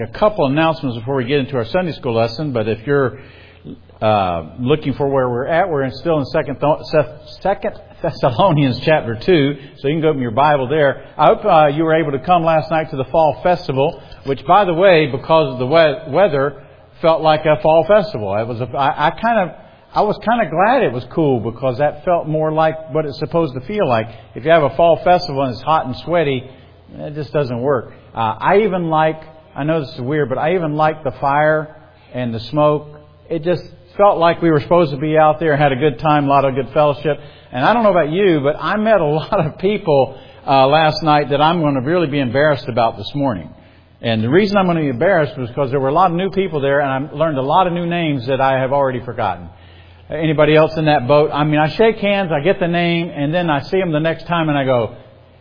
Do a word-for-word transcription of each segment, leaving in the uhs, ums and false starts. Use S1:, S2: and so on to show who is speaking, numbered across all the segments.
S1: A couple announcements before we get into our Sunday school lesson, but if you're uh, looking for where we're at, we're still in Second Second Thessalonians chapter two, so you can go open your Bible there. I hope uh, you were able to come last night to the Fall Festival, which, by the way, because of the we- weather, felt like a fall festival. It was. A, I, I kind of. I was kind of glad it was cool because that felt more like what it's supposed to feel like. If you have a fall festival and it's hot and sweaty, it just doesn't work. Uh, I even like. I know this is weird, but I even liked the fire and the smoke. It just felt like we were supposed to be out there and had a good time, a lot of good fellowship. And I don't know about you, but I met a lot of people uh, last night that I'm going to really be embarrassed about this morning. And the reason I'm going to be embarrassed was because there were a lot of new people there, and I learned a lot of new names that I have already forgotten. Anybody else in that boat? I mean, I shake hands, I get the name, and then I see them the next time and I go,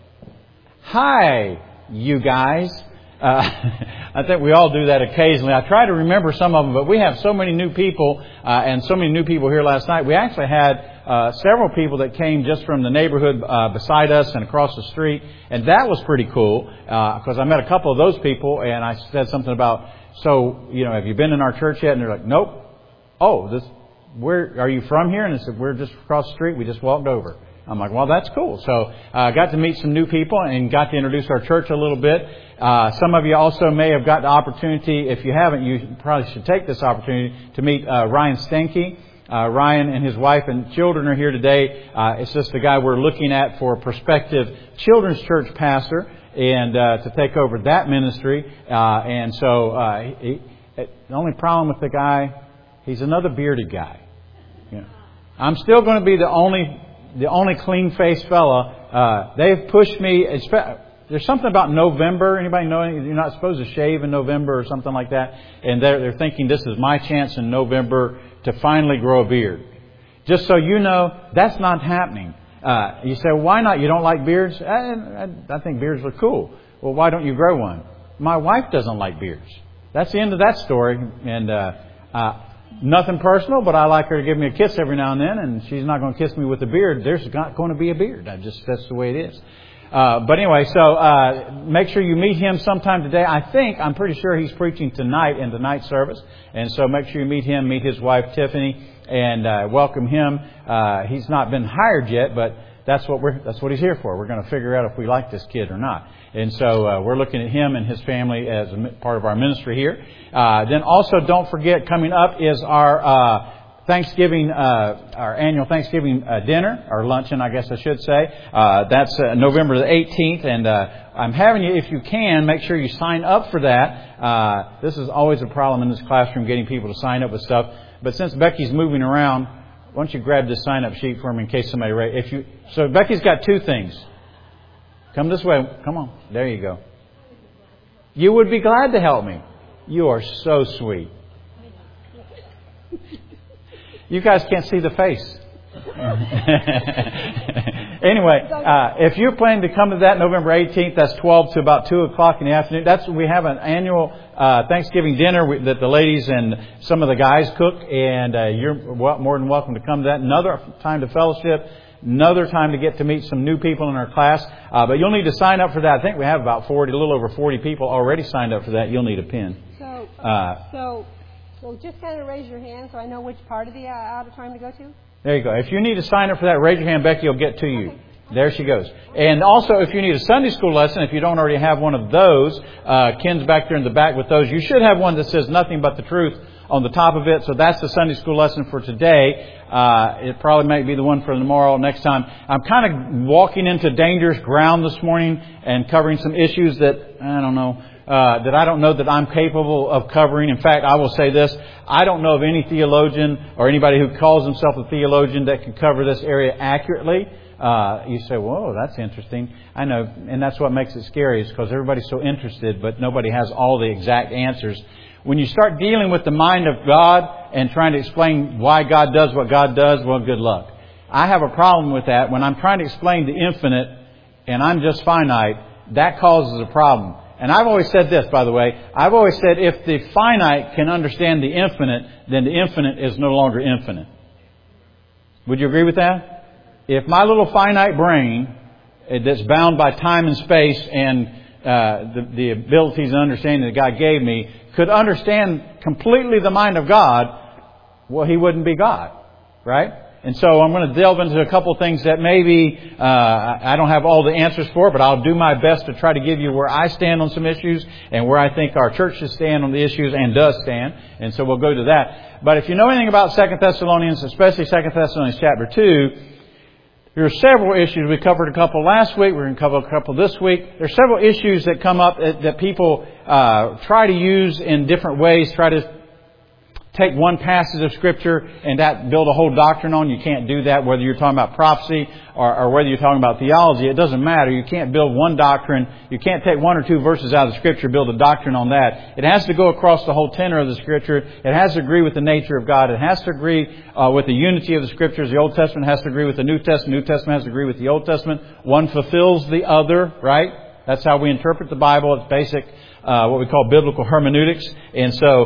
S1: "Hi, you guys." Uh, I think we all do that occasionally. I try to remember some of them, but we have so many new people uh, and so many new people here last night. We actually had uh, several people that came just from the neighborhood uh, beside us and across the street, and that was pretty cool because uh, I met a couple of those people, and I said something about, so, you know, have you been in our church yet? And they're like, "Nope." "Oh, this, where are you from here?" And I said, "We're just across the street. We just walked over." I'm like, well, that's cool. So I uh, got to meet some new people and got to introduce our church a little bit. Uh, some of you also may have got the opportunity, if you haven't, you probably should take this opportunity to meet uh, Ryan Stenke. Uh, Ryan and his wife and children are here today. Uh, it's just the guy we're looking at for a prospective children's church pastor and uh, to take over that ministry. Uh, and so uh, he, he, the only problem with the guy, he's another bearded guy. You know, I'm still going to be the only... The only clean-faced fella. Uh, they've pushed me. There's something about November. Anybody know? You're not supposed to shave in November or something like that. And they're, they're thinking this is my chance in November to finally grow a beard. Just so you know, that's not happening. Uh, you say, well, why not? You don't like beards? I, I, I think beards look cool. Well, why don't you grow one? My wife doesn't like beards. That's the end of that story. And uh, uh nothing personal, but I like her to give me a kiss every now and then, and she's not going to kiss me with a beard. There's not going to be a beard. I just that's the way it is. Uh, but anyway, so uh, make sure you meet him sometime today. I think, I'm pretty sure he's preaching tonight in the night service, and so make sure you meet him, meet his wife Tiffany, and uh, welcome him. Uh, he's not been hired yet, but that's what we're that's what he's here for. We're going to figure out if we like this kid or not. And so uh, we're looking at him and his family as a part of our ministry here. Uh, then also don't forget, coming up is our uh, Thanksgiving, uh, our annual Thanksgiving uh, dinner, or luncheon, I guess I should say. Uh, that's uh, November the eighteenth. And uh, I'm having you, if you can, make sure you sign up for that. Uh, this is always a problem in this classroom, getting people to sign up with stuff. But since Becky's moving around, why don't you grab this sign-up sheet for me in case somebody... If you, so Becky's got two things. Come this way. Come on. There you go. You would be glad to help me. You are so sweet. You guys can't see the face. Anyway, uh, if you're planning to come to that November eighteenth, that's twelve to about two o'clock in the afternoon. That's we have an annual uh, Thanksgiving dinner that the ladies and some of the guys cook, and uh, you're more than welcome to come to that. Another time to fellowship. Another time to get to meet some new people in our class. Uh, but you'll need to sign up for that. I think we have about forty, a little over forty people already signed up for that. You'll need a pen.
S2: So,
S1: uh,
S2: so, so just kind of raise your hand so I know which part of the uh, auditorium to go to.
S1: There you go. If you need to sign up for that, raise your hand. Becky will get to you.
S2: Okay.
S1: There she goes. And also, if you need a Sunday school lesson, if you don't already have one of those, uh, Ken's back there in the back with those. You should have one that says nothing but the truth on the top of it. So that's the Sunday school lesson for today. Uh, it probably might be the one for tomorrow, next time. I'm kind of walking into dangerous ground this morning and covering some issues that, I don't know, uh, that I don't know that I'm capable of covering. In fact, I will say this. I don't know of any theologian or anybody who calls himself a theologian that can cover this area accurately. Uh, you say, whoa, that's interesting. I know, and that's what makes it scary, is because everybody's so interested, but nobody has all the exact answers. When you start dealing with the mind of God and trying to explain why God does what God does, well, good luck. I have a problem with that. When I'm trying to explain the infinite and I'm just finite, that causes a problem. And I've always said this, by the way. I've always said if the finite can understand the infinite, then the infinite is no longer infinite. Would you agree with that? If my little finite brain that's bound by time and space and uh, the, the abilities and understanding that God gave me, could understand completely the mind of God, well, He wouldn't be God, right? And so I'm going to delve into a couple things that maybe uh, I don't have all the answers for, but I'll do my best to try to give you where I stand on some issues and where I think our church should stand on the issues and does stand. And so we'll go to that. But if you know anything about Second Thessalonians, especially Second Thessalonians chapter two, there are several issues. We covered a couple last week. We're going to cover a couple this week. There are several issues that come up that, that people uh, try to use in different ways, try to take one passage of Scripture and that build a whole doctrine on. You can't do that, whether you're talking about prophecy or, or whether you're talking about theology. It doesn't matter. You can't build one doctrine. You can't take one or two verses out of the Scripture, build a doctrine on that. It has to go across the whole tenor of the Scripture. It has to agree with the nature of God. It has to agree uh, with the unity of the Scriptures. The Old Testament has to agree with the New Testament. The New Testament has to agree with the Old Testament. One fulfills the other, right? That's how we interpret the Bible. It's basic, uh, what we call biblical hermeneutics. And so,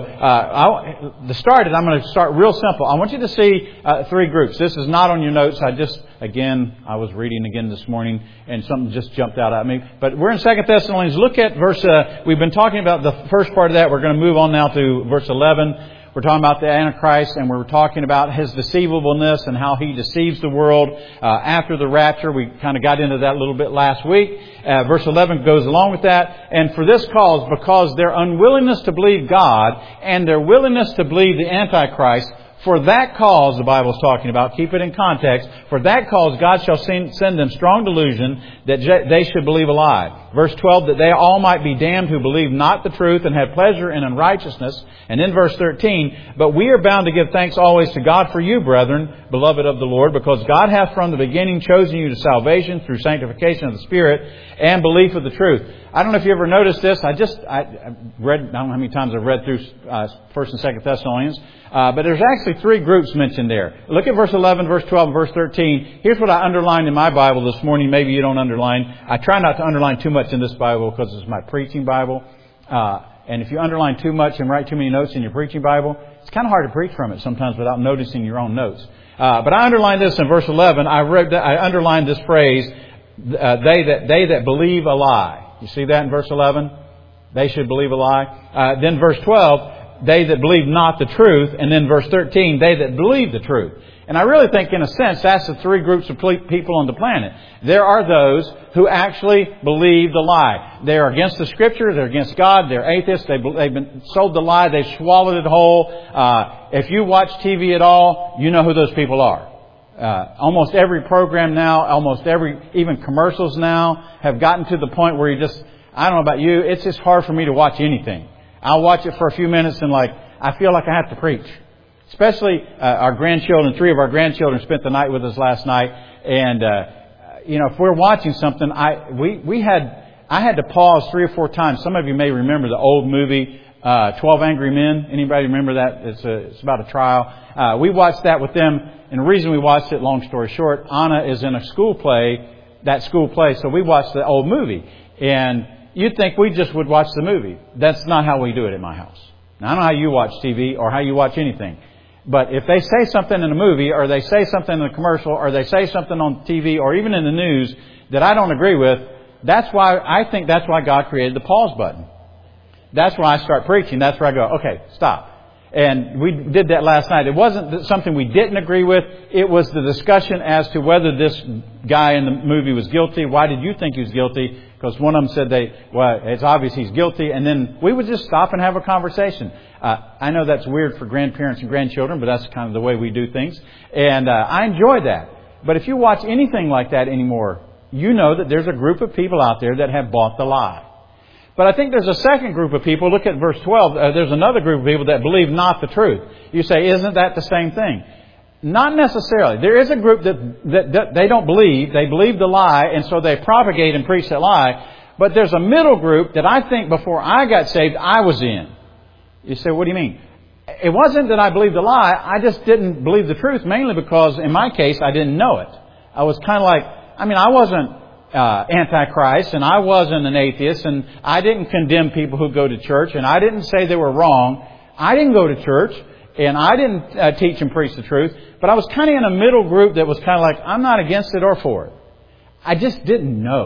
S1: uh, I, to start it, I'm going to start real simple. I want you to see uh, three groups. This is not on your notes. I just, again, I was reading again this morning and something just jumped out at me. But we're in Second Thessalonians. Look at verse, uh, we've been talking about the first part of that. We're going to move on now to verse eleven. We're talking about the Antichrist, and we're talking about his deceivableness and how he deceives the world uh, after the rapture. We kind of got into that a little bit last week. Uh, verse eleven goes along with that. And for this cause, because their unwillingness to believe God and their willingness to believe the Antichrist, for that cause, the Bible is talking about, keep it in context, for that cause God shall send, send them strong delusion that they should believe a lie. Verse twelve, that they all might be damned who believe not the truth and have pleasure in unrighteousness. And in verse thirteen, but we are bound to give thanks always to God for you, brethren, beloved of the Lord, because God hath from the beginning chosen you to salvation through sanctification of the Spirit and belief of the truth. I don't know if you ever noticed this. I just, I, I read, I don't know how many times I've read through uh, First and Second Thessalonians. Uh, but there's actually three groups mentioned there. Look at verse eleven, verse twelve, and verse thirteen. Here's what I underlined in my Bible this morning. Maybe you don't underline. I try not to underline too much in this Bible because it's my preaching Bible. Uh, and if you underline too much and write too many notes in your preaching Bible, it's kind of hard to preach from it sometimes without noticing your own notes. Uh, but I underlined this in verse eleven. I read that, I underlined this phrase, uh, they that they that believe a lie. You see that in verse eleven? They should believe a lie. Uh, then verse twelve, they that believe not the truth. And then verse thirteen, they that believe the truth. And I really think, in a sense, that's the three groups of people on the planet. There are those who actually believe the lie. They're against the Scripture. They're against God. They're atheists. They've been sold the lie. They've swallowed it whole. Uh, if you watch T V at all, you know who those people are. Uh, almost every program now, almost every, even commercials now, have gotten to the point where you just, I don't know about you, it's just hard for me to watch anything. I'll watch it for a few minutes and like, I feel like I have to preach. Especially uh, our grandchildren, three of our grandchildren spent the night with us last night. And, uh, you know, if we're watching something, I, we, we had, I had to pause three or four times. Some of you may remember the old movie, uh, twelve Angry Men. Anybody remember that? It's a, it's about a trial. Uh, we watched that with them. And the reason we watched it, long story short, Anna is in a school play, that school play. So we watched the old movie. And you'd think we just would watch the movie. That's not how we do it at my house. Now, I don't know how you watch T V or how you watch anything. But if they say something in a movie or they say something in a commercial or they say something on T V or even in the news that I don't agree with, that's why I think that's why God created the pause button. That's why I start preaching. That's where I go, okay, stop. And we did that last night. It wasn't something we didn't agree with. It was the discussion as to whether this guy in the movie was guilty. Why did you think he was guilty? Because one of them said, they, well, it's obvious he's guilty. And then we would just stop and have a conversation. Uh, I know that's weird for grandparents and grandchildren, but that's kind of the way we do things. And uh, I enjoy that. But if you watch anything like that anymore, you know that there's a group of people out there that have bought the lie. But I think there's a second group of people. Look at verse twelve. Uh, there's another group of people that believe not the truth. You say, isn't that the same thing? Not necessarily. There is a group that, that, that they don't believe. They believe the lie, and so they propagate and preach that lie. But there's a middle group that I think before I got saved, I was in. You say, what do you mean? It wasn't that I believed the lie. I just didn't believe the truth, mainly because, in my case, I didn't know it. I was kind of like, I mean, I wasn't Uh, Antichrist, and I wasn't an atheist, and I didn't condemn people who go to church, and I didn't say they were wrong. I didn't go to church, and I didn't uh, teach and preach the truth, but I was kind of in a middle group that was kind of like, I'm not against it or for it. I just didn't know.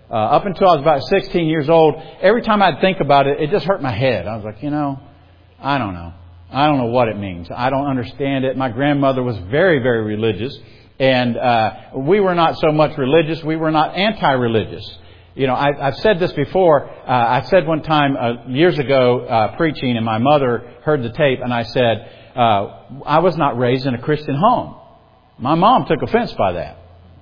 S1: Uh, up until I was about sixteen years old, every time I'd think about it, it just hurt my head. I was like, you know, I don't know. I don't know what it means. I don't understand it. My grandmother was very, very religious. And uh, we were not so much religious. We were not anti-religious. You know, I, I've said this before. Uh, I said one time uh, years ago uh, preaching, and my mother heard the tape, and I said, uh, I was not raised in a Christian home. My mom took offense by that.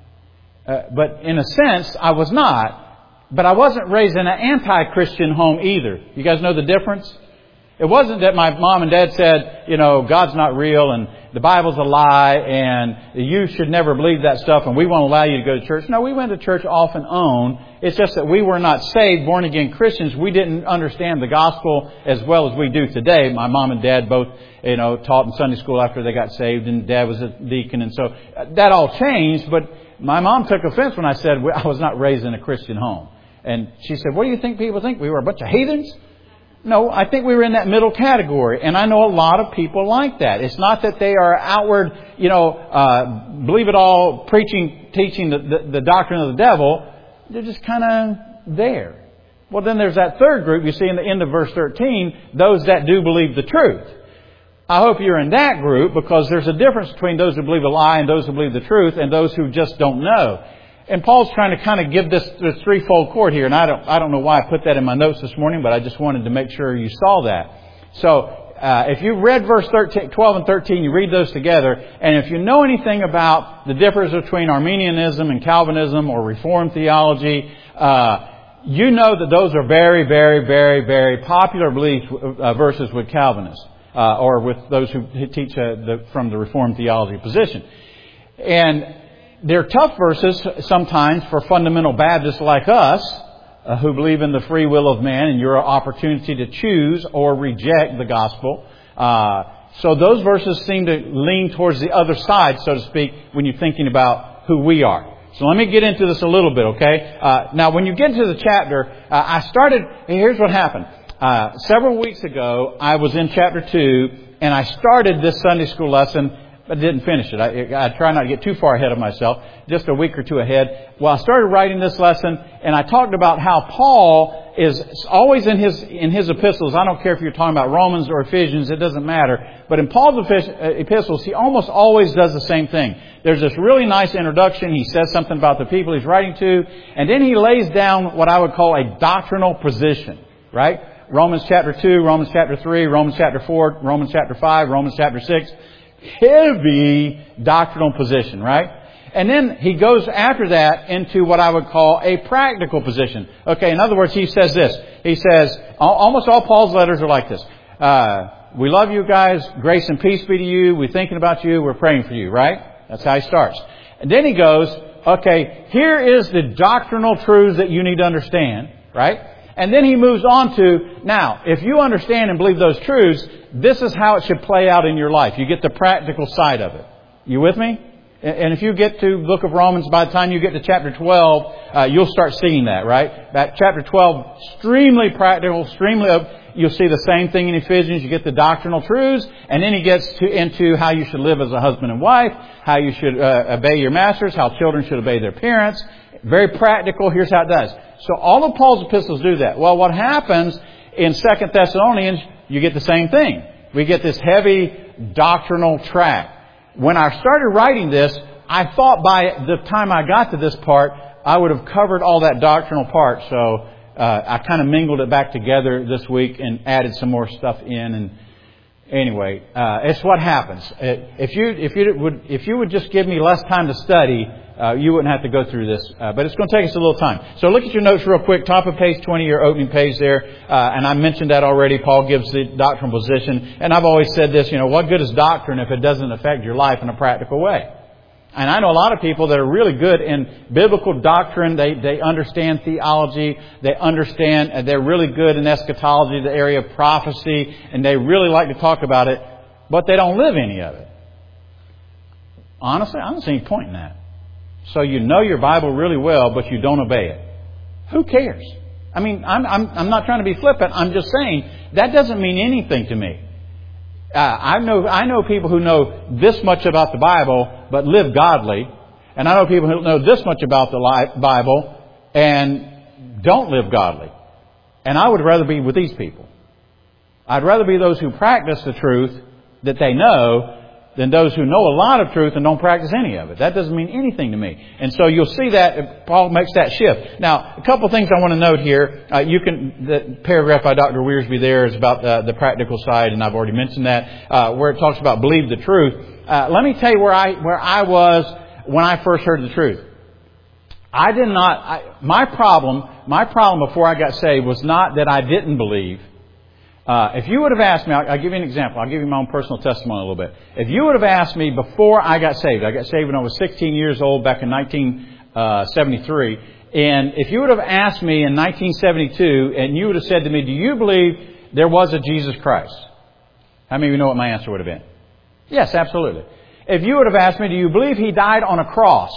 S1: Uh, but in a sense, I was not. But I wasn't raised in an anti-Christian home either. You guys know the difference? It wasn't that my mom and dad said, you know, God's not real and the Bible's a lie and you should never believe that stuff and we won't allow you to go to church. No, we went to church off and on. It's just that we were not saved, born again Christians. We didn't understand the gospel as well as we do today. My mom and dad both, you know, taught in Sunday school after they got saved, and dad was a deacon. And so that all changed. But my mom took offense when I said I was not raised in a Christian home. And she said, what do you think people think? We were a bunch of heathens? No, I think we were in that middle category. And I know a lot of people like that. It's not that they are outward, you know, uh, believe it all, preaching, teaching the, the, the doctrine of the devil. They're just kind of there. Well, then there's that third group you see in the end of verse thirteen, those that do believe the truth. I hope you're in that group, because there's a difference between those who believe a lie and those who believe the truth and those who just don't know. And Paul's trying to kind of give this, this threefold chord here. And I don't, I don't know why I put that in my notes this morning, but I just wanted to make sure you saw that. So, uh, if you read verse thirteen, twelve and thirteen, you read those together. And if you know anything about the difference between Arminianism and Calvinism or Reformed theology, uh, you know that those are very, very, very, very popular belief uh, verses with Calvinists, uh, or with those who teach uh, the, from the Reformed theology position. And they're tough verses sometimes for fundamental Baptists like us, uh, who believe in the free will of man and your opportunity to choose or reject the gospel. Uh, so those verses seem to lean towards the other side, so to speak, when you're thinking about who we are. So let me get into this a little bit, okay? Uh, now, when you get to the chapter, uh, I started, here's what happened. Uh, several weeks ago, I was in chapter two, and I started this Sunday school lesson, but didn't finish it. I, I try not to get too far ahead of myself, just a week or two ahead. Well, I started writing this lesson, and I talked about how Paul is always in his in his epistles. I don't care if you're talking about Romans or Ephesians, it doesn't matter. But in Paul's epistles, he almost always does the same thing. There's this really nice introduction. He says something about the people he's writing to, and then he lays down what I would call a doctrinal position, right? Romans chapter two, Romans chapter three, Romans chapter four, Romans chapter five, Romans chapter six. Heavy doctrinal position, right? And then he goes after that into what I would call a practical position. Okay, in other words, he says this. He says, almost all Paul's letters are like this. Uh, we love you guys. Grace and peace be to you. We're thinking about you. We're praying for you, right? That's how he starts. And then he goes, okay, here is the doctrinal truths that you need to understand, right? And then he moves on to, now, if you understand and believe those truths, this is how it should play out in your life. You get the practical side of it. You with me? And if you get to the book of Romans, by the time you get to chapter twelve, uh, you'll start seeing that, right? That chapter twelve, extremely practical, extremely, you'll see the same thing in Ephesians. You get the doctrinal truths, and then he gets to, into how you should live as a husband and wife, how you should uh, obey your masters, how children should obey their parents. Very practical. Here's how it does. So all of Paul's epistles do that. Well, what happens in Second Thessalonians, you get the same thing. We get this heavy doctrinal track. When I started writing this, I thought by the time I got to this part, I would have covered all that doctrinal part. So uh, I kind of mingled it back together this week and added some more stuff in. And anyway, uh, it's what happens. If you if you would if you would just give me less time to study, Uh, you wouldn't have to go through this, uh, but it's going to take us a little time. So look at your notes real quick. Top of page twenty, your opening page there. Uh, and I mentioned that already. Paul gives the doctrinal position. And I've always said this, you know, what good is doctrine if it doesn't affect your life in a practical way? And I know a lot of people that are really good in biblical doctrine. They, they understand theology. They understand, and they're really good in eschatology, the area of prophecy. And they really like to talk about it, but they don't live any of it. Honestly, I don't see any point in that. So you know your Bible really well, but you don't obey it. Who cares? I mean, I'm, I'm, I'm not trying to be flippant. I'm just saying that doesn't mean anything to me. Uh, I know, I know people who know this much about the Bible, but live godly. And I know people who know this much about the Bible and don't live godly. And I would rather be with these people. I'd rather be those who practice the truth that they know than those who know a lot of truth and don't practice any of it. That doesn't mean anything to me. And so you'll see that Paul makes that shift. Now, a couple of things I want to note here. Uh, you can, the paragraph by Doctor Wiersbe there is about the, the practical side, and I've already mentioned that, uh, where it talks about believe the truth. Uh, let me tell you where I, where I was when I first heard the truth. I did not, I, my problem, my problem before I got saved was not that I didn't believe. Uh, if you would have asked me, I'll, I'll give you an example. I'll give you my own personal testimony a little bit. If you would have asked me before I got saved, I got saved when I was sixteen years old back in nineteen seventy-three. And if you would have asked me in nineteen seventy-two and you would have said to me, do you believe there was a Jesus Christ? How many of you know what my answer would have been? Yes, absolutely. If you would have asked me, do you believe He died on a cross?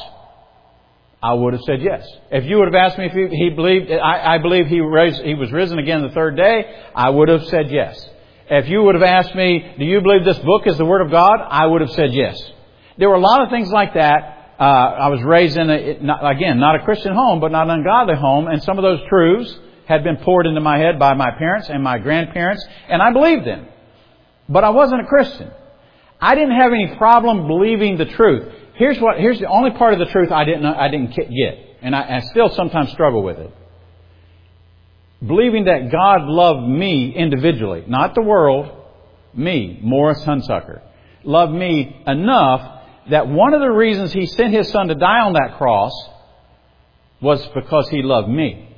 S1: I would have said yes. If you would have asked me if he, he believed, I, I believe he, raised, he was risen again the third day, I would have said yes. If you would have asked me, do you believe this book is the Word of God? I would have said yes. There were a lot of things like that. Uh, I was raised in, a, not, again, not a Christian home, but not an ungodly home. And some of those truths had been poured into my head by my parents and my grandparents, and I believed them. But I wasn't a Christian. I didn't have any problem believing the truth. Here's what. Here's the only part of the truth I didn't. I didn't get, and I, I still sometimes struggle with it. Believing that God loved me individually, not the world, me, Morris Hunsucker, loved me enough that one of the reasons He sent His Son to die on that cross was because He loved me.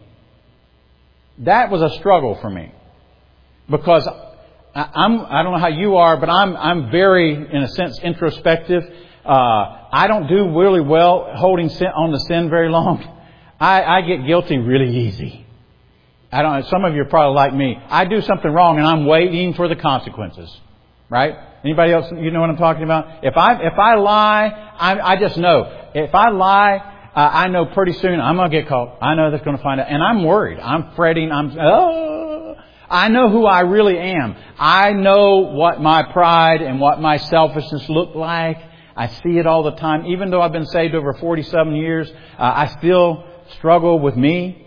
S1: That was a struggle for me, because I, I'm. I don't know how you are, but I'm. I'm very, in a sense, introspective. Uh, I don't do really well holding sin, on the sin very long. I, I get guilty really easy. I don't. Some of you are probably like me. I do something wrong and I'm waiting for the consequences. Right? Anybody else? You know what I'm talking about? If I if I lie, I, I just know. If I lie, uh, I know pretty soon I'm going to get caught. I know that's going to find out, and I'm worried. I'm fretting. I'm. Oh, I know who I really am. I know what my pride and what my selfishness look like. I see it all the time. Even though I've been saved over forty-seven years, uh, I still struggle with me.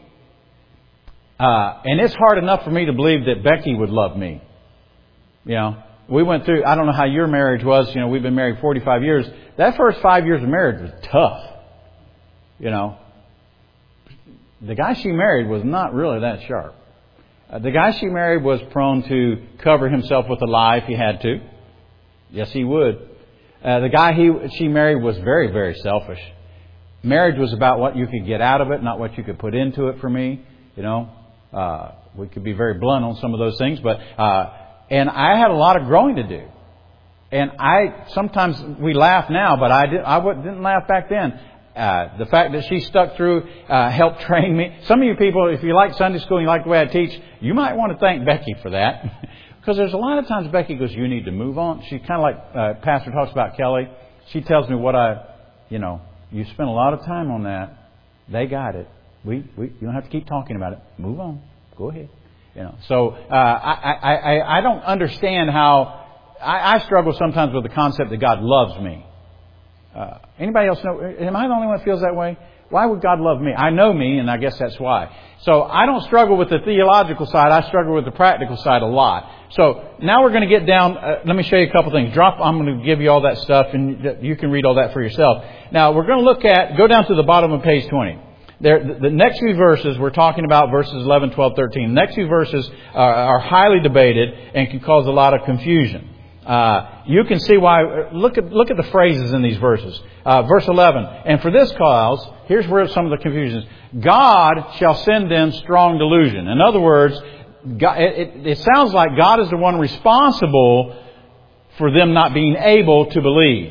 S1: Uh, and it's hard enough for me to believe that Becky would love me. You know, we went through, I don't know how your marriage was. You know, we've been married forty-five years. That first five years of marriage was tough. You know, the guy she married was not really that sharp. Uh, the guy she married was prone to cover himself with a lie if he had to. Yes, he would. Uh, the guy he she married was very, very selfish. Marriage was about what you could get out of it, not what you could put into it for me. You know, uh, we could be very blunt on some of those things, but uh, and I had a lot of growing to do. And I sometimes we laugh now, but I did I didn't laugh back then. Uh, the fact that she stuck through uh, helped train me. Some of you people, if you like Sunday school and you like the way I teach, you might want to thank Becky for that. Because there's a lot of times Becky goes, you need to move on. She kind of like uh, Pastor talks about Kelly. She tells me what I, you know, you spent a lot of time on that. They got it. We, we, you don't have to keep talking about it. Move on. Go ahead. You know. So uh, I, I, I, I don't understand how I, I struggle sometimes with the concept that God loves me. Uh, anybody else know? Am I the only one that feels that way? Why would God love me? I know me, and I guess that's why. So I don't struggle with the theological side. I struggle with the practical side a lot. So now we're going to get down. Uh, let me show you a couple things. Drop. I'm going to give you all that stuff, and you can read all that for yourself. Now we're going to look at. Go down to the bottom of page twenty. There, the, the next few verses we're talking about verses eleven, twelve, thirteen. The next few verses are, are highly debated and can cause a lot of confusion. Uh, you can see why. Look at look at the phrases in these verses. Uh, verse eleven. And for this cause, here's where some of the confusion is. God shall send them strong delusion. In other words, God, it, it sounds like God is the one responsible for them not being able to believe.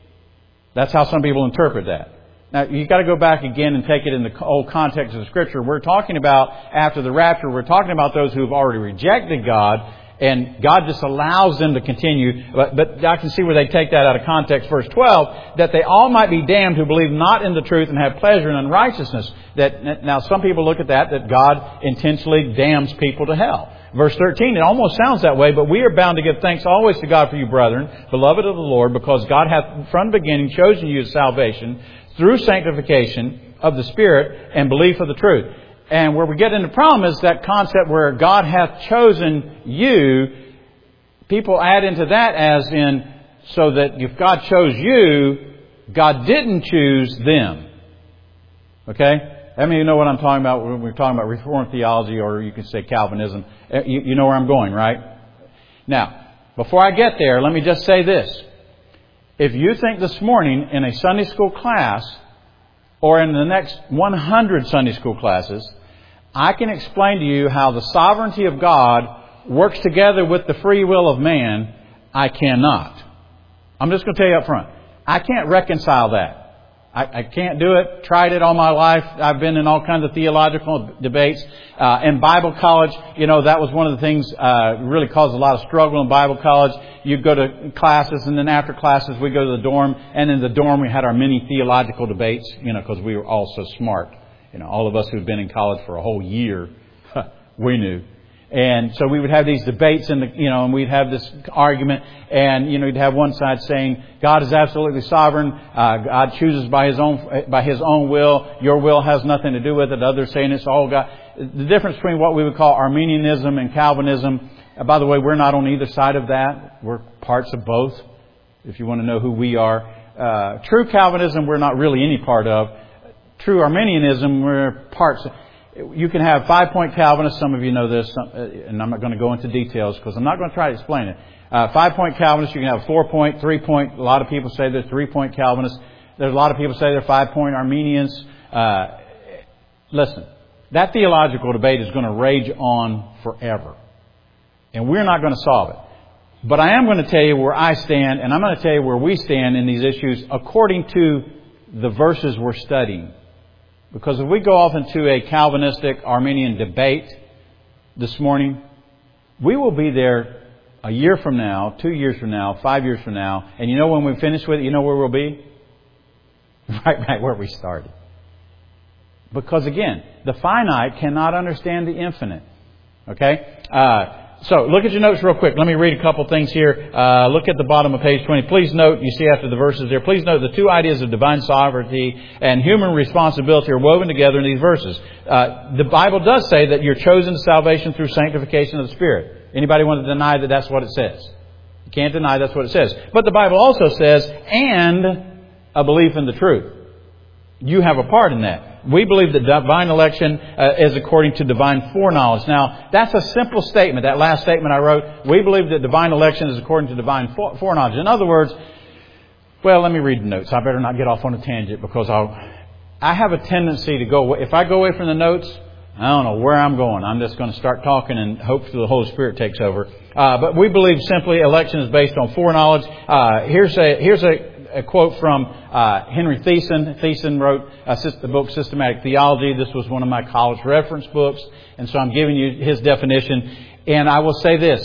S1: That's how some people interpret that. Now, you've got to go back again and take it in the whole context of the Scripture. We're talking about, after the rapture, we're talking about those who have already rejected God. And God just allows them to continue. But, but I can see where they take that out of context. Verse twelve, that they all might be damned who believe not in the truth and have pleasure in unrighteousness. That, now, some people look at that, that God intentionally damns people to hell. Verse thirteen, it almost sounds that way, but we are bound to give thanks always to God for you, brethren, beloved of the Lord, because God hath from the beginning chosen you as salvation through sanctification of the Spirit and belief of the truth. And where we get into the problem is that concept where God hath chosen you. People add into that as in, so that if God chose you, God didn't choose them. Okay? Let me know what I'm talking about when we're talking about Reformed theology, or you can say Calvinism. You, you know where I'm going, right? Now, before I get there, let me just say this. If you think this morning in a Sunday school class, or in the next one hundred Sunday school classes, I can explain to you how the sovereignty of God works together with the free will of man, I cannot. I'm just going to tell you up front. I can't reconcile that. I, I can't do it. Tried it all my life. I've been in all kinds of theological debates. Uh, in Bible college, you know, that was one of the things uh really caused a lot of struggle in Bible college. You'd go to classes, and then after classes, we'd go to the dorm. And in the dorm, we had our mini theological debates, you know, because we were all so smart. You know, all of us who've been in college for a whole year, we knew. And so we would have these debates, and the, you know, and we'd have this argument, and you know, you'd have one side saying God is absolutely sovereign, uh, God chooses by His own by His own will. Your will has nothing to do with it. Others saying it's all God. The difference between what we would call Arminianism and Calvinism. Uh, by the way, we're not on either side of that. We're parts of both. If you want to know who we are, uh, true Calvinism, we're not really any part of. True Arminianism, we're parts. You can have five-point Calvinists. Some of you know this, and I'm not going to go into details because I'm not going to try to explain it. Uh, five-point Calvinists, you can have four-point, three-point. A lot of people say they're three-point Calvinists. There's a lot of people say they're five-point Arminians. Uh, listen, that theological debate is going to rage on forever. And we're not going to solve it. But I am going to tell you where I stand, and I'm going to tell you where we stand in these issues according to the verses we're studying. Because if we go off into a Calvinistic Arminian debate this morning, we will be there a year from now, two years from now, five years from now. And you know when we finish with it, you know where we'll be? Right back where we started. Because again, the finite cannot understand the infinite. Okay? Uh, So, look at your notes real quick. Let me read a couple things here. Uh, look at the bottom of page twenty. Please note, you see after the verses there, please note the two ideas of divine sovereignty and human responsibility are woven together in these verses. Uh, the Bible does say that you're chosen to salvation through sanctification of the Spirit. Anybody want to deny that that's what it says? You can't deny that's what it says. But the Bible also says, and a belief in the truth. You have a part in that. We believe that divine election uh, is according to divine foreknowledge. Now, that's a simple statement. That last statement I wrote, we believe that divine election is according to divine foreknowledge. In other words, well, let me read the notes. I better not get off on a tangent because I'll, I have a tendency to go, if I go away from the notes, I don't know where I'm going. I'm just going to start talking and hope the Holy Spirit takes over. Uh, but we believe simply election is based on foreknowledge. Uh, here's a, here's a, A quote from uh, Henry Thiessen. Thiessen wrote uh, the book Systematic Theology. This was one of my college reference books. And so I'm giving you his definition. And I will say this.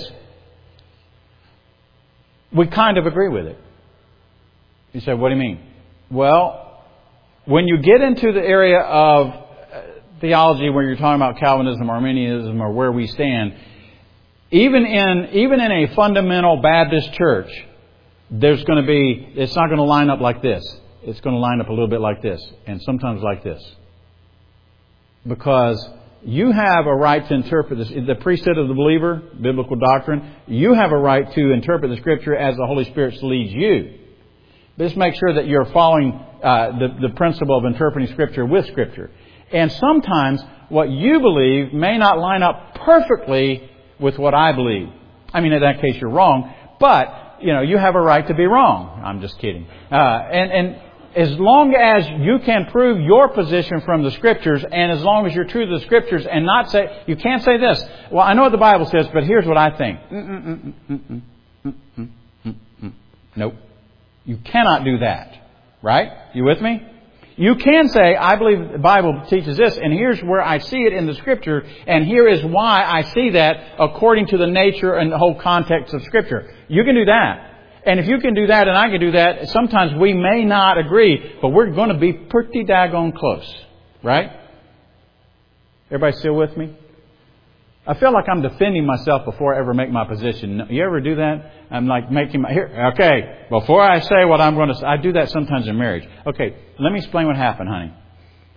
S1: We kind of agree with it. You say, what do you mean? Well, when you get into the area of theology where you're talking about Calvinism, Arminianism, or where we stand, even in even in a fundamental Baptist church, there's going to be, it's not going to line up like this. It's going to line up a little bit like this. And sometimes like this. Because you have a right to interpret this. The priesthood of the believer, biblical doctrine, you have a right to interpret the Scripture as the Holy Spirit leads you. Just make sure that you're following uh, the, the principle of interpreting Scripture with Scripture. And sometimes what you believe may not line up perfectly with what I believe. I mean, in that case, you're wrong. But you know, you have a right to be wrong. I'm just kidding. Uh, and, and as long as you can prove your position from the Scriptures, and as long as you're true to the Scriptures and not say, you can't say this, well, I know what the Bible says, but here's what I think. Mm-mm, mm-mm, mm-mm, mm-mm, mm-mm. Nope. You cannot do that. Right? You with me? You can say, I believe the Bible teaches this, and here's where I see it in the Scripture, and here is why I see that according to the nature and the whole context of Scripture. You can do that. And if you can do that and I can do that, sometimes we may not agree, but we're going to be pretty daggone close. Right? Everybody still with me? I feel like I'm defending myself before I ever make my position. You ever do that? I'm like making my... Here, okay, before I say what I'm going to say... I do that sometimes in marriage. Okay, let me explain what happened, honey.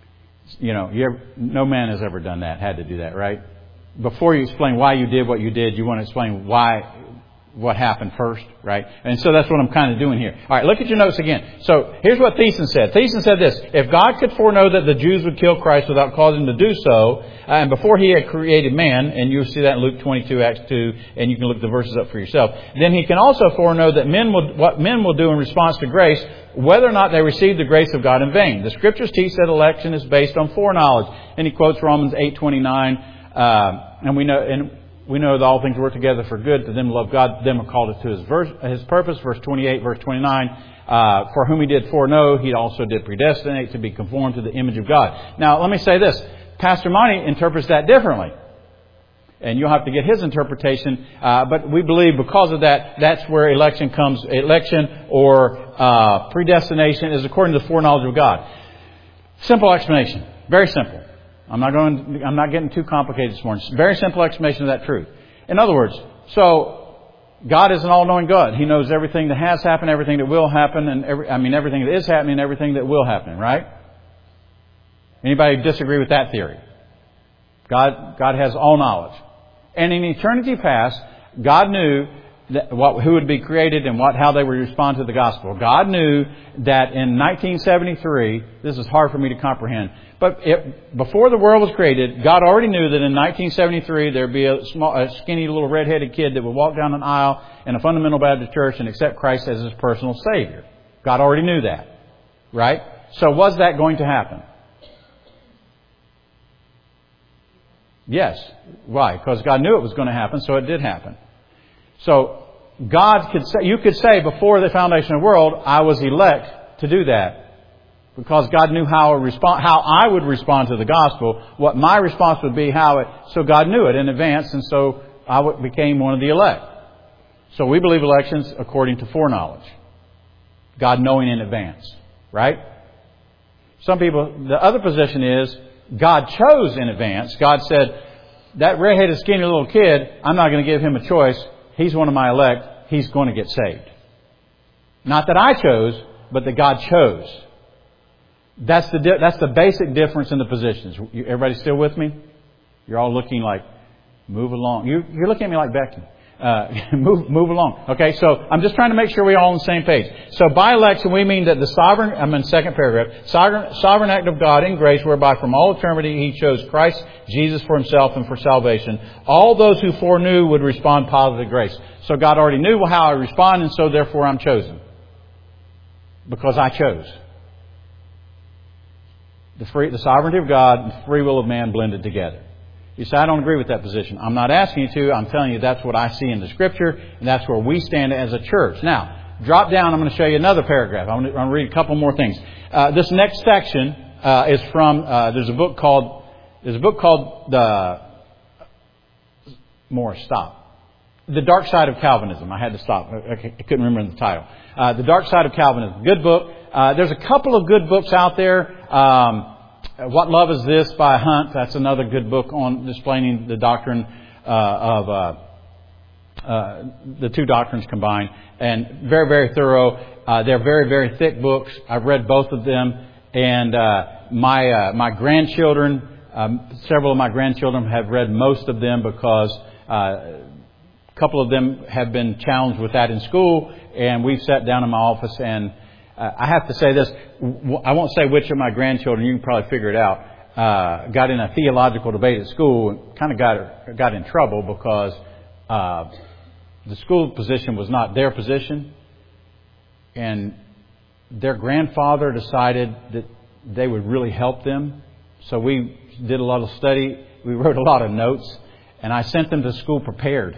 S1: You know, you ever, no man has ever done that, had to do that, right? Before you explain why you did what you did, you want to explain why, what happened first, right? And so that's what I'm kind of doing here. All right, look at your notes again. So here's what Thiessen said. Thiessen said this: if God could foreknow that the Jews would kill Christ without causing them to do so, uh, and before He had created man, and you'll see that in Luke twenty-two, Acts two, and you can look the verses up for yourself, then He can also foreknow that men will, what men will do in response to grace, whether or not they receive the grace of God in vain. The Scriptures teach that election is based on foreknowledge. And he quotes Romans eight twenty-nine, uh, and we know, and we know that all things work together for good to them who love God, to them are called to His verse, His purpose. Verse twenty-eight, verse twenty-nine, uh, for whom He did foreknow, He also did predestinate to be conformed to the image of God. Now, let me say this: Pastor Monty interprets that differently. And you'll have to get his interpretation. Uh, but we believe because of that, that's where election comes. Election or uh, predestination is according to the foreknowledge of God. Simple explanation. Very simple. I'm not going. I'm not getting too complicated this morning. Very simple explanation of that truth. In other words, so God is an all-knowing God. He knows everything that has happened, everything that will happen, and every, I mean everything that is happening, and everything that will happen. Right? Anybody disagree with that theory? God, God has all knowledge. And in eternity past, God knew that what, who would be created and what, how they would respond to the gospel. God knew that in nineteen seventy-three, this is hard for me to comprehend, but it, before the world was created, God already knew that in nineteen seventy-three there'd be a, small, a skinny little red-headed kid that would walk down an aisle in a fundamental Baptist church and accept Christ as his personal Savior. God already knew that, right? So was that going to happen? Yes. Why? Because God knew it was going to happen, so it did happen. So God could say, you could say before the foundation of the world, I was elect to do that. Because God knew how I, respond, how I would respond to the gospel, what my response would be, how it, so God knew it in advance, and so I became one of the elect. So we believe elections according to foreknowledge. God knowing in advance. Right? Some people, the other position is, God chose in advance. God said, that red-headed skinny little kid, I'm not going to give him a choice. He's one of my elect. He's going to get saved. Not that I chose, but that God chose. That's the di- that's the basic difference in the positions. You, everybody still with me? You're all looking like, move along. You, you're looking at me like Becky. Uh, move, move along. Okay, so I'm just trying to make sure we're all on the same page. So by election, we mean that the sovereign, I'm in the second paragraph, sovereign, sovereign act of God in grace, whereby from all eternity He chose Christ Jesus for Himself and for salvation. All those who foreknew would respond positive to grace. So God already knew how I respond, and so therefore I'm chosen. Because I chose. The free, the sovereignty of God and the free will of man blended together. You say, I don't agree with that position. I'm not asking you to. I'm telling you that's what I see in the Scripture, and that's where we stand as a church. Now, drop down. I'm going to show you another paragraph. I'm going to read a couple more things. Uh, this next section uh, is from, uh, there's a book called, there's a book called the, more, stop. The Dark Side of Calvinism. I had to stop. I couldn't remember the title. Uh, the Dark Side of Calvinism. Good book. Uh, there's a couple of good books out there. Um, What Love Is This by Hunt. That's another good book on explaining the doctrine uh, of uh, uh, the two doctrines combined. And very, very thorough. Uh, they're very, very thick books. I've read both of them. And uh, my uh, my grandchildren, um, several of my grandchildren have read most of them because uh, a couple of them have been challenged with that in school. And we've sat down in my office and Uh, I have to say this. I won't say which of my grandchildren. You can probably figure it out. Uh, got in a theological debate at school and kind of got got in trouble because uh, the school position was not their position, and their grandfather decided that they would really help them. So we did a lot of study. We wrote a lot of notes, and I sent them to school prepared.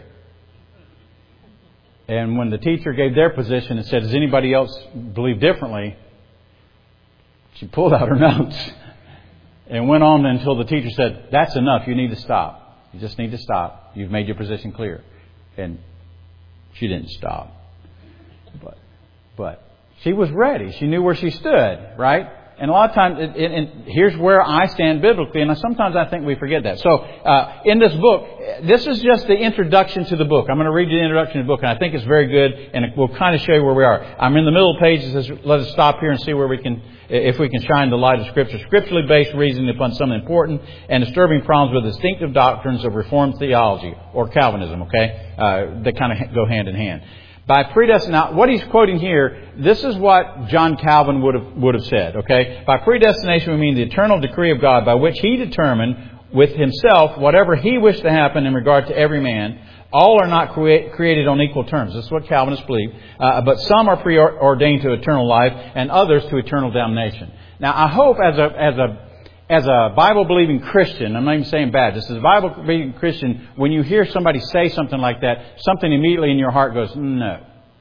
S1: And when the teacher gave their position and said, does anybody else believe differently? She pulled out her notes and went on until the teacher said, that's enough. You need to stop. You just need to stop. You've made your position clear. And she didn't stop. But, but she was ready. She knew where she stood, right? And a lot of times, it, it, and here's where I stand biblically, and sometimes I think we forget that. So, uh, in this book, this is just the introduction to the book. I'm going to read you the introduction to the book, and I think it's very good, and it will kind of show you where we are. I'm in the middle of the page. It says, let us stop here and see where we can, if we can shine the light of Scripture. Scripturally based reasoning upon some important and disturbing problems with distinctive doctrines of Reformed theology, or Calvinism, okay? Uh, they kind of go hand in hand. By predestination, now what he's quoting here, this is what John Calvin would have would have said, okay? By predestination we mean the eternal decree of God by which He determined with Himself whatever He wished to happen in regard to every man. All are not create, created on equal terms. This is what Calvinists believe. Uh, but some are preordained to eternal life and others to eternal damnation. Now I hope as a as a As a Bible-believing Christian, I'm not even saying Baptist, as a Bible-believing Christian, when you hear somebody say something like that, something immediately in your heart goes, no.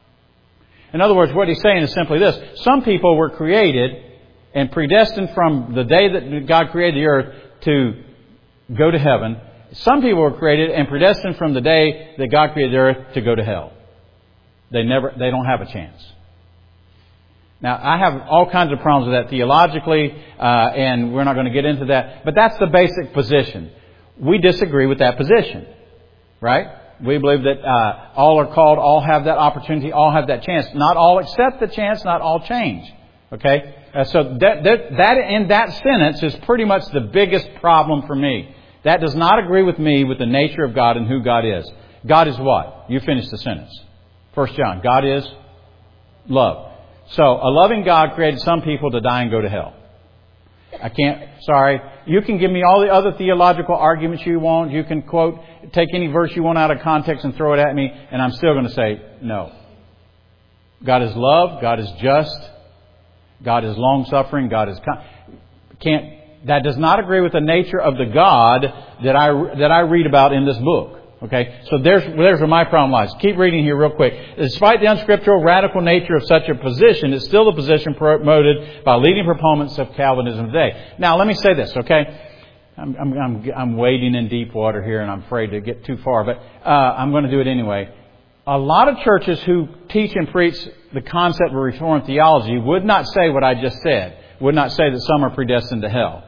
S1: In other words, what he's saying is simply this. Some people were created and predestined from the day that God created the earth to go to heaven. Some people were created and predestined from the day that God created the earth to go to hell. They never, they don't have a chance. Now, I have all kinds of problems with that theologically, uh, and we're not going to get into that. But that's the basic position. We disagree with that position, right? We believe that uh, all are called, all have that opportunity, all have that chance. Not all accept the chance, not all change. Okay? Uh, so that, that, that in that sentence is pretty much the biggest problem for me. That does not agree with me with the nature of God and who God is. God is what? You finish the sentence. First John. God is love. So, a loving God created some people to die and go to hell. I can't, sorry. You can give me all the other theological arguments you want. You can quote, take any verse you want out of context and throw it at me, and I'm still going to say no. God is love. God is just. God is long-suffering. God is kind. Can't, that does not agree with the nature of the God that I, that I read about in this book. Okay, so there's there's where my problem lies. Keep reading here real quick. Despite the unscriptural, radical nature of such a position, it's still the position promoted by leading proponents of Calvinism today. Now, let me say this, okay? I'm I'm I'm, I'm wading in deep water here, and I'm afraid to get too far, but uh, I'm going to do it anyway. A lot of churches who teach and preach the concept of Reformed theology would not say what I just said. Would not say that some are predestined to hell.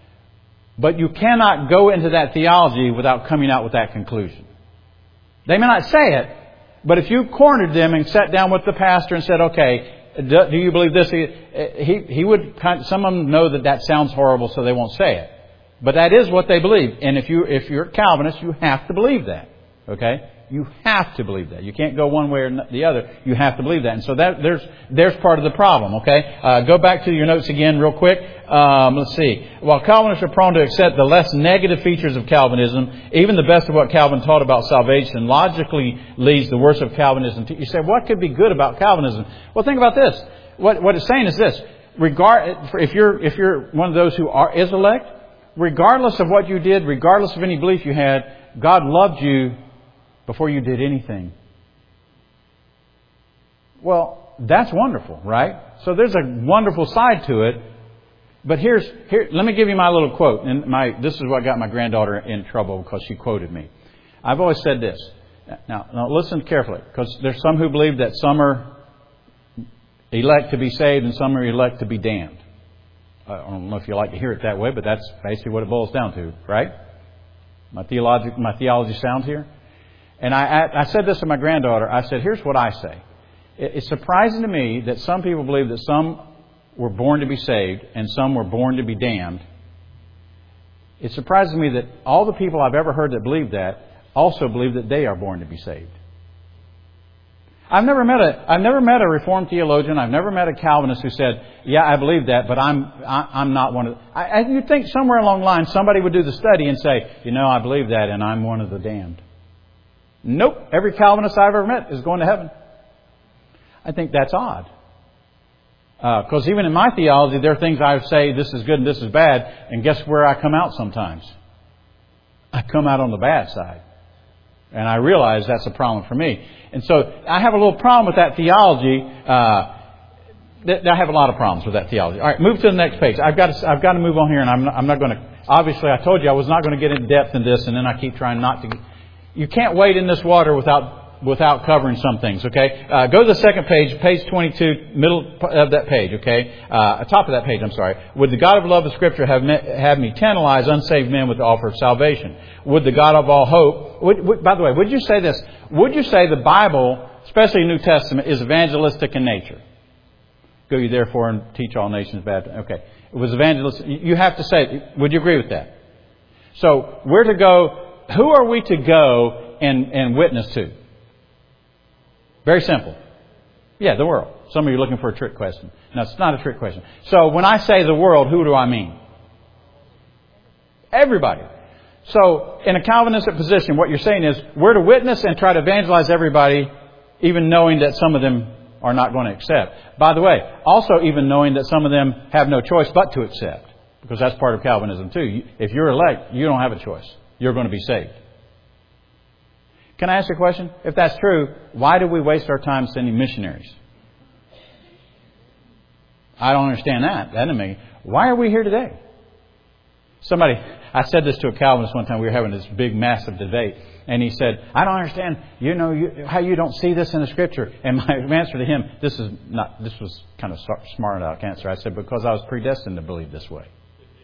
S1: But you cannot go into that theology without coming out with that conclusion. They may not say it, but if you cornered them and sat down with the pastor and said, okay, do, do you believe this? He, he would, some of them know that that sounds horrible, so they won't say it. But that is what they believe. And if you, if you're a Calvinist, you have to believe that. Okay? You have to believe that. You can't go one way or the other. You have to believe that. And so that, there's there's part of the problem, okay? Uh, go back to your notes again real quick. Um, let's see. While Calvinists are prone to accept the less negative features of Calvinism, even the best of what Calvin taught about salvation logically leads the worst of Calvinism. You say, what could be good about Calvinism? Well, think about this. What, what it's saying is this. Regard, if you're, if you're one of those who are, is elect, regardless of what you did, regardless of any belief you had, God loved you before you did anything. Well, that's wonderful, right? So there's a wonderful side to it. But here's here. Let me give you my little quote. And my this is what got my granddaughter in trouble because she quoted me. I've always said this. Now, now listen carefully, because there's some who believe that some are elect to be saved and some are elect to be damned. I don't know if you like to hear it that way, but that's basically what it boils down to, right? My theology, my theology sounds here. And I, I said this to my granddaughter. I said, here's what I say. It's surprising to me that some people believe that some were born to be saved and some were born to be damned. It surprises me that all the people I've ever heard that believe that also believe that they are born to be saved. I've never met a I've never met a Reformed theologian. I've never met a Calvinist who said, "Yeah, I believe that, but I'm I, I'm not one of." The, I, I you'd think somewhere along the line somebody would do the study and say, "You know, I believe that, and I'm one of the damned." Nope. Every Calvinist I've ever met is going to heaven. I think that's odd. Because uh, even in my theology, there are things I say, this is good and this is bad. And guess where I come out sometimes? I come out on the bad side. And I realize that's a problem for me. And so I have a little problem with that theology. Uh, th- I have a lot of problems with that theology. All right, move to the next page. I've got to, I've got to move on here, and I'm not, I'm not going to... Obviously, I told you I was not going to get in depth in this, and then I keep trying not to... You can't wade in this water without without covering some things, okay? Uh, go to the second page, page twenty-two, middle of that page, okay? Uh, top of that page, I'm sorry. Would the God of love of Scripture have, me, have me tantalize unsaved men with the offer of salvation? Would the God of all hope... Would, would, by the way, would you say this? Would you say the Bible, especially New Testament, is evangelistic in nature? Go ye therefore and teach all nations baptized. Okay. It was evangelistic. You have to say it. Would you agree with that? So, we're to go... Who are we to go and, and witness to? Very simple. Yeah, the world. Some of you are looking for a trick question. No, it's not a trick question. So when I say the world, who do I mean? Everybody. So in a Calvinistic position, what you're saying is we're to witness and try to evangelize everybody, even knowing that some of them are not going to accept. By the way, also even knowing that some of them have no choice but to accept. Because that's part of Calvinism too. If you're elect, you don't have a choice. You're going to be saved. Can I ask you a question? If that's true, why do we waste our time sending missionaries? I don't understand that. That doesn't make. Why are we here today? Somebody, I said this to a Calvinist one time. We were having this big, massive debate, and he said, "I don't understand. You know you, how you don't see this in the Scripture." And my answer to him, this is not. This was kind of smart aleck answer. I said, "Because I was predestined to believe this way."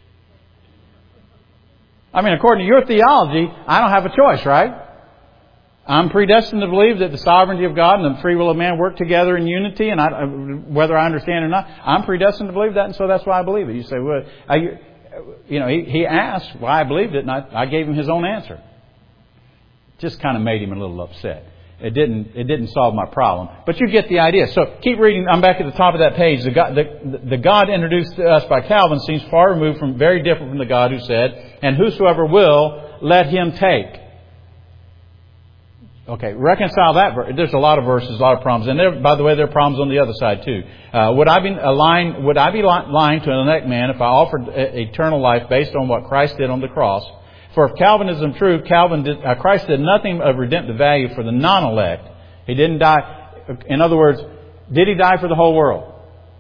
S1: I mean, according to your theology, I don't have a choice, right? I'm predestined to believe that the sovereignty of God and the free will of man work together in unity, and I, whether I understand or not, I'm predestined to believe that, and so that's why I believe it. You say, well, I, you know, he, he asked why I believed it, and I, I gave him his own answer. Just kind of made him a little upset. It didn't. It didn't solve my problem, but you get the idea. So keep reading. I'm back at the top of that page. The God, the, the God introduced to us by Calvin seems far removed from, very different from the God who said, "And whosoever will, let him take." Okay, reconcile that. There's a lot of verses, a lot of problems, and there, by the way, there are problems on the other side too. Uh, would I be lying? Would I be lying to an elect man if I offered eternal life based on what Christ did on the cross? For if Calvinism is true, Calvin did, uh, Christ did nothing of redemptive value for the non-elect. He didn't die. In other words, did He die for the whole world?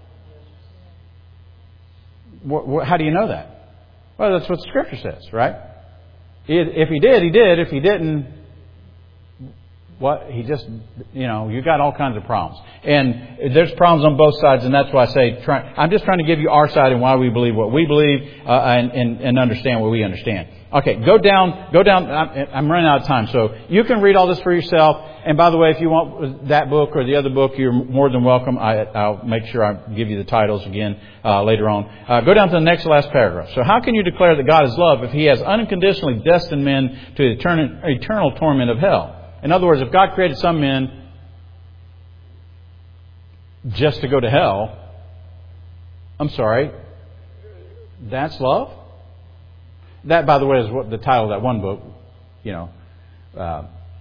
S1: Wh- wh- how do you know that? Well, that's what the Scripture says, right? If He did, He did. If He didn't, what he just, you know, you got all kinds of problems. And there's problems on both sides, and that's why I say, try, I'm just trying to give you our side and why we believe what we believe, uh, and, and, and understand what we understand. Okay, go down, go down, I'm, I'm running out of time, so you can read all this for yourself. And by the way, if you want that book or the other book, you're more than welcome. I, I'll make sure I give you the titles again uh, later on. Uh, go down to the next last paragraph. So how can you declare that God is love if He has unconditionally destined men to eternal, eternal torment of hell? In other words, if God created some men just to go to hell, I'm sorry, that's love? That, by the way, is what the title of that one book, you know, uh,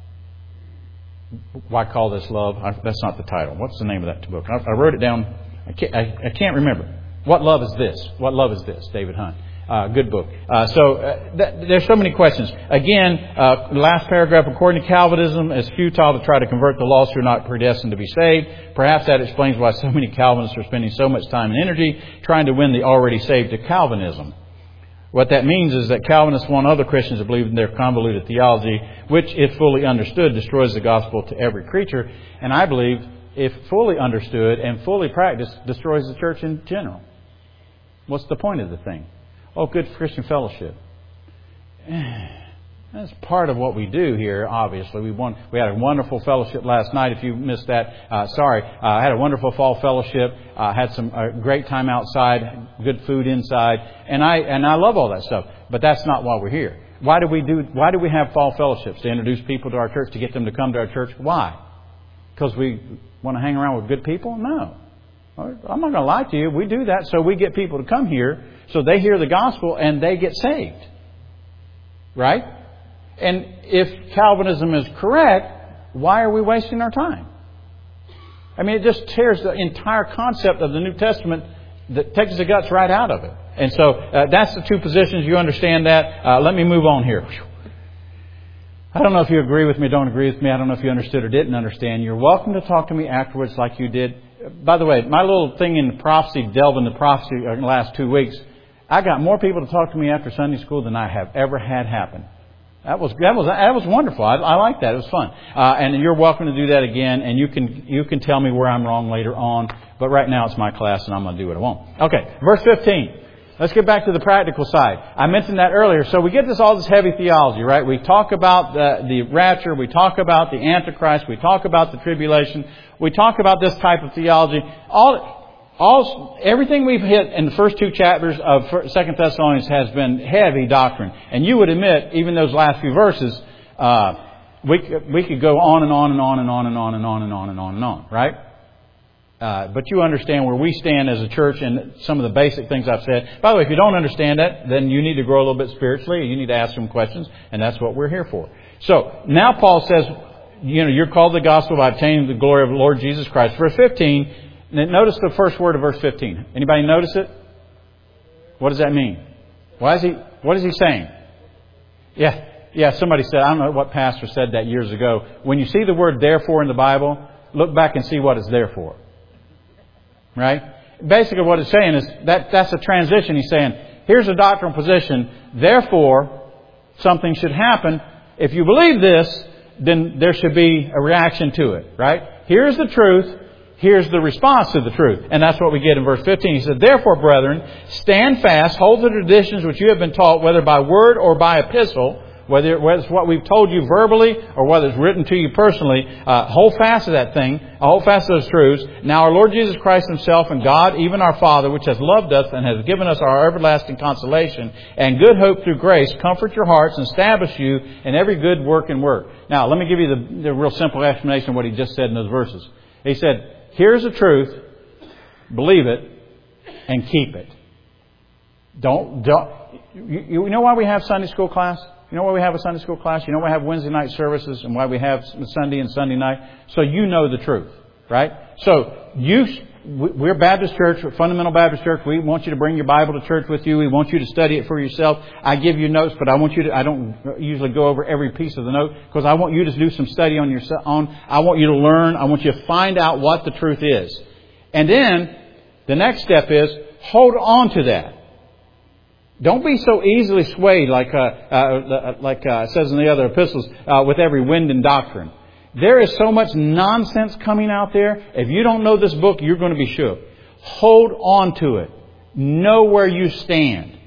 S1: why call this love? I, that's not the title. What's the name of that book? I, I wrote it down. I can't, I, I can't remember. What love is this? What love is this? David Hunt. Uh, good book. Uh, so uh, that, there's so many questions. Again, uh, last paragraph, according to Calvinism, it's futile to try to convert the lost who are not predestined to be saved. Perhaps that explains why so many Calvinists are spending so much time and energy trying to win the already saved to Calvinism. What that means is that Calvinists want other Christians to believe in their convoluted theology, which, if fully understood, destroys the gospel to every creature. And I believe, if fully understood and fully practiced, destroys the church in general. What's the point of the thing? Oh, good Christian fellowship. That's part of what we do here, obviously. We won, we had a wonderful fellowship last night. If you missed that, uh, sorry. Uh, I had a wonderful fall fellowship. Uh, had some uh, great time outside, good food inside. And I and I love all that stuff. But that's not why we're here. Why do we do? Why do we have fall fellowships? To introduce people to our church, to get them to come to our church. Why? Because we want to hang around with good people? No. I'm not going to lie to you. We do that so we get people to come here, so they hear the gospel and they get saved. Right? And if Calvinism is correct, why are we wasting our time? I mean, it just tears the entire concept of the New Testament, that takes the guts right out of it. And so uh, that's the two positions. You understand that. Uh, let me move on here. I don't know if you agree with me, don't agree with me. I don't know if you understood or didn't understand. You're welcome to talk to me afterwards like you did. By the way, my little thing in prophecy, delve into prophecy in the last two weeks, I got more people to talk to me after Sunday school than I have ever had happen. That was that was that was wonderful. I, I like that. It was fun. Uh, and you're welcome to do that again. And you can you can tell me where I'm wrong later on. But right now it's my class, and I'm going to do what I want. Okay, verse fifteen. Let's get back to the practical side. I mentioned that earlier. So we get this all this heavy theology, right? We talk about the, the rapture. We talk about the Antichrist. We talk about the tribulation. We talk about this type of theology. All, all, everything we've hit in the first two chapters of Second Thessalonians has been heavy doctrine. And you would admit, even those last few verses, uh, we we could go on and on and on and on and on and on and on and on and on, right? Uh, but you understand where we stand as a church and some of the basic things I've said. By the way, if you don't understand that, then you need to grow a little bit spiritually. You need to ask some questions, and that's what we're here for. So now Paul says, you know, you're called the gospel by obtaining the glory of the Lord Jesus Christ. Verse fifteen. Notice the first word of verse fifteen. Anybody notice it? What does that mean? Why is he? What is he saying? Yeah, yeah. Somebody said, I don't know what pastor said that years ago. When you see the word "therefore" in the Bible, look back and see what it's there for. Right? Basically what it's saying is that that's a transition. He's saying, here's a doctrinal position. Therefore, something should happen. If you believe this, then there should be a reaction to it. Right? Here's the truth. Here's the response to the truth. And that's what we get in verse fifteen. He said, therefore, brethren, stand fast, hold the traditions which you have been taught, whether by word or by epistle, whether it's what we've told you verbally or whether it's written to you personally, uh, hold fast to that thing. Hold fast to those truths. Now our Lord Jesus Christ Himself and God, even our Father, which has loved us and has given us our everlasting consolation and good hope through grace, comfort your hearts and establish you in every good work and work. Now, let me give you the, the real simple explanation of what he just said in those verses. He said, here's the truth, believe it, and keep it. Don't, don't, you, you know why we have Sunday school class? You know why we have a Sunday school class? You know why we have Wednesday night services and why we have Sunday and Sunday night? So you know the truth, right? So you, we're Baptist Church, we're Fundamental Baptist Church. We want you to bring your Bible to church with you. We want you to study it for yourself. I give you notes, but I want you to, I don't usually go over every piece of the note because I want you to do some study on your own. I want you to learn. I want you to find out what the truth is. And then the next step is hold on to that. Don't be so easily swayed like uh, uh, like uh, it says in the other epistles uh, with every wind and doctrine. There is so much nonsense coming out there. If you don't know this book, you're going to be shook. Hold on to it. Know where you stand.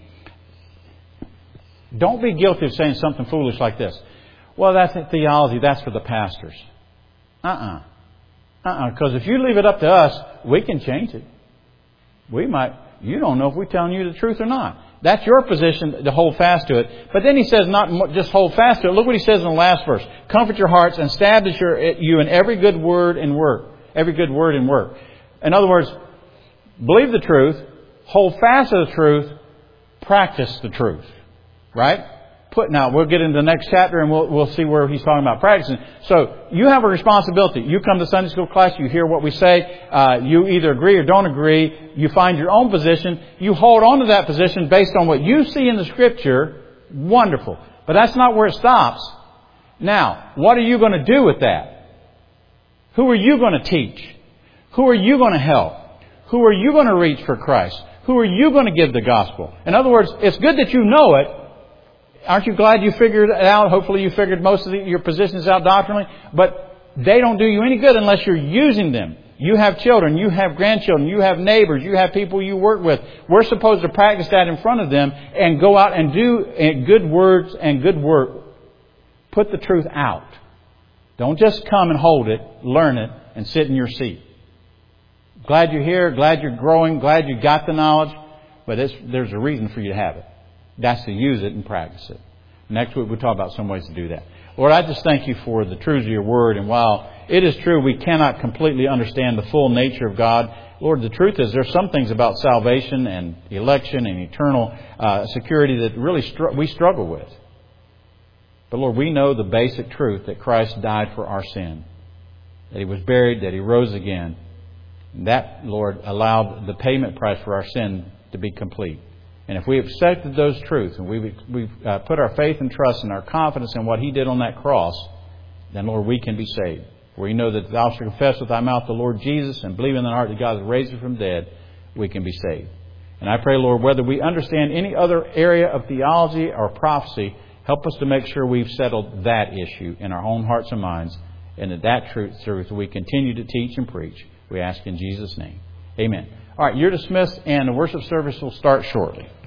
S1: Don't be guilty of saying something foolish like this. Well, that's theology. That's for the pastors. Uh-uh. Uh-uh. Because if you leave it up to us, we can change it. We might. You don't know if we're telling you the truth or not. That's your position to hold fast to it. But then he says not just hold fast to it. Look what he says in the last verse. Comfort your hearts and establish your, you in every good word and work. Every good word and work. In other words, believe the truth, hold fast to the truth, practice the truth. Right? Put now we'll get into the next chapter and we'll we'll see where he's talking about practicing. So you have a responsibility. You come to Sunday school class, you hear what we say, uh, you either agree or don't agree, you find your own position, you hold on to that position based on what you see in the Scripture. Wonderful. But that's not where it stops. Now, what are you going to do with that? Who are you going to teach? Who are you going to help? Who are you going to reach for Christ? Who are you going to give the gospel? In other words, it's good that you know it. Aren't you glad you figured it out? Hopefully you figured most of the, your positions out doctrinally. But they don't do you any good unless you're using them. You have children. You have grandchildren. You have neighbors. You have people you work with. We're supposed to practice that in front of them and go out and do good words and good work. Put the truth out. Don't just come and hold it, learn it, and sit in your seat. Glad you're here. Glad you're growing. Glad you got the knowledge. But it's, there's a reason for you to have it. That's to use it and practice it. Next week we'll talk about some ways to do that. Lord, I just thank you for the truths of your word. And while it is true we cannot completely understand the full nature of God, Lord, the truth is there's some things about salvation and election and eternal uh, security that really str- we struggle with. But Lord, we know the basic truth that Christ died for our sin, that He was buried, that He rose again. And that, Lord, allowed the payment price for our sin to be complete. And if we accepted those truths and we've, we've uh, put our faith and trust and our confidence in what He did on that cross, then, Lord, we can be saved. For we know that if thou shalt confess with thy mouth the Lord Jesus and believe in thy heart that God has raised Him from the dead, we can be saved. And I pray, Lord, whether we understand any other area of theology or prophecy, Help us to make sure we've settled that issue in our own hearts and minds, and that that truth, truth we continue to teach and preach. We ask in Jesus' name. Amen. All right, you're dismissed, and the worship service will start shortly.